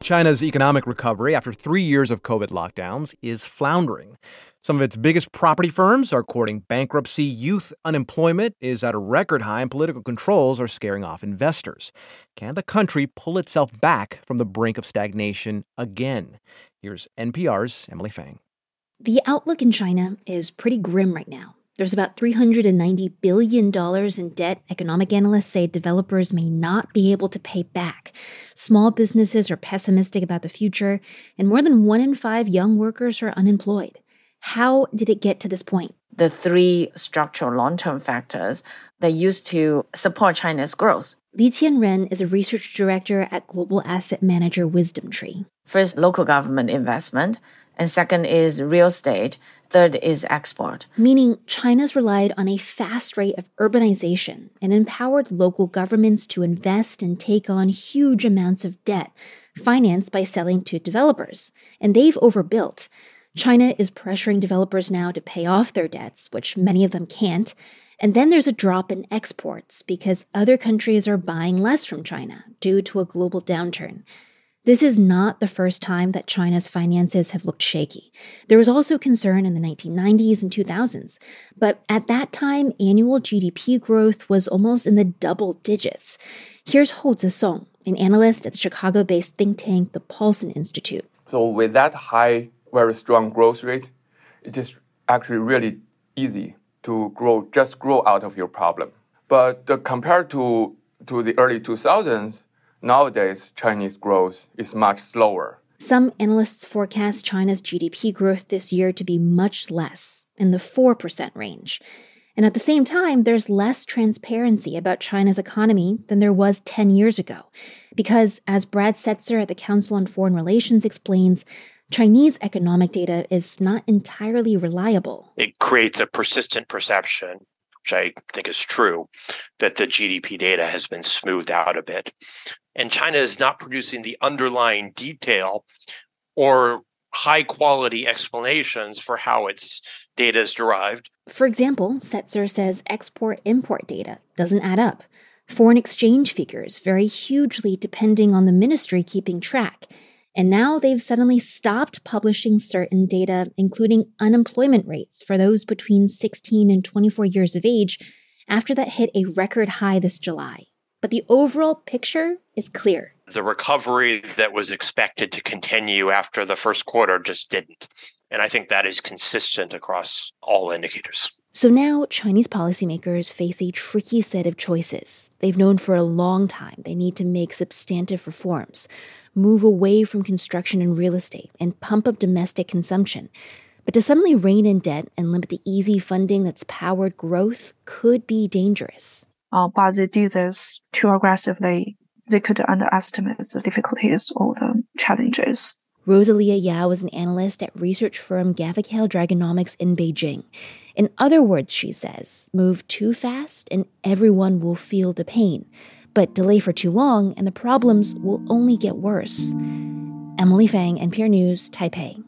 China's economic recovery after 3 years of COVID lockdowns is floundering. Some of its biggest property firms are courting bankruptcy, youth unemployment is at a record high, and political controls are scaring off investors. Can the country pull itself back from the brink of stagnation again? Here's NPR's Emily Fang. The outlook in China is pretty grim right now. There's about $390 billion in debt economic analysts say developers may not be able to pay back. Small businesses are pessimistic about the future, and more than 1 in 5 young workers are unemployed. How did it get to this point? The 3 structural long-term factors that used to support China's growth. Li Qianren is a research director at global asset manager WisdomTree. First, local government investment, and second is real estate. Third is export. Meaning China's relied on a fast rate of urbanization and empowered local governments to invest and take on huge amounts of debt, financed by selling to developers. And they've overbuilt. China is pressuring developers now to pay off their debts, which many of them can't. And then there's a drop in exports because other countries are buying less from China due to a global downturn. This is not the first time that China's finances have looked shaky. There was also concern in the 1990s and 2000s. But at that time, annual GDP growth was almost in the double digits. Here's Hou Zisong, an analyst at the Chicago-based think tank, the Paulson Institute. So with that high, very strong growth rate, it is actually really easy to grow out of your problem. But compared to the early 2000s, nowadays, Chinese growth is much slower. Some analysts forecast China's GDP growth this year to be much less, in the 4% range. And at the same time, there's less transparency about China's economy than there was 10 years ago. Because, as Brad Setzer at the Council on Foreign Relations explains, Chinese economic data is not entirely reliable. It creates a persistent perception, which I think is true, that the GDP data has been smoothed out a bit. And China is not producing the underlying detail or high-quality explanations for how its data is derived. For example, Setzer says export-import data doesn't add up. Foreign exchange figures vary hugely depending on the ministry keeping track. And now they've suddenly stopped publishing certain data, including unemployment rates for those between 16 and 24 years of age, after that hit a record high this July. But the overall picture is clear. The recovery that was expected to continue after the first quarter just didn't. And I think that is consistent across all indicators. So now Chinese policymakers face a tricky set of choices. They've known for a long time they need to make substantive reforms, move away from construction and real estate, and pump up domestic consumption. But to suddenly rein in debt and limit the easy funding that's powered growth could be dangerous. But they do this too aggressively. They could underestimate the difficulties or the challenges. Rosalia Yao is an analyst at research firm Gavikale Dragonomics in Beijing. In other words, she says, move too fast and everyone will feel the pain. But delay for too long and the problems will only get worse. Emily Fang, NPR News, Taipei.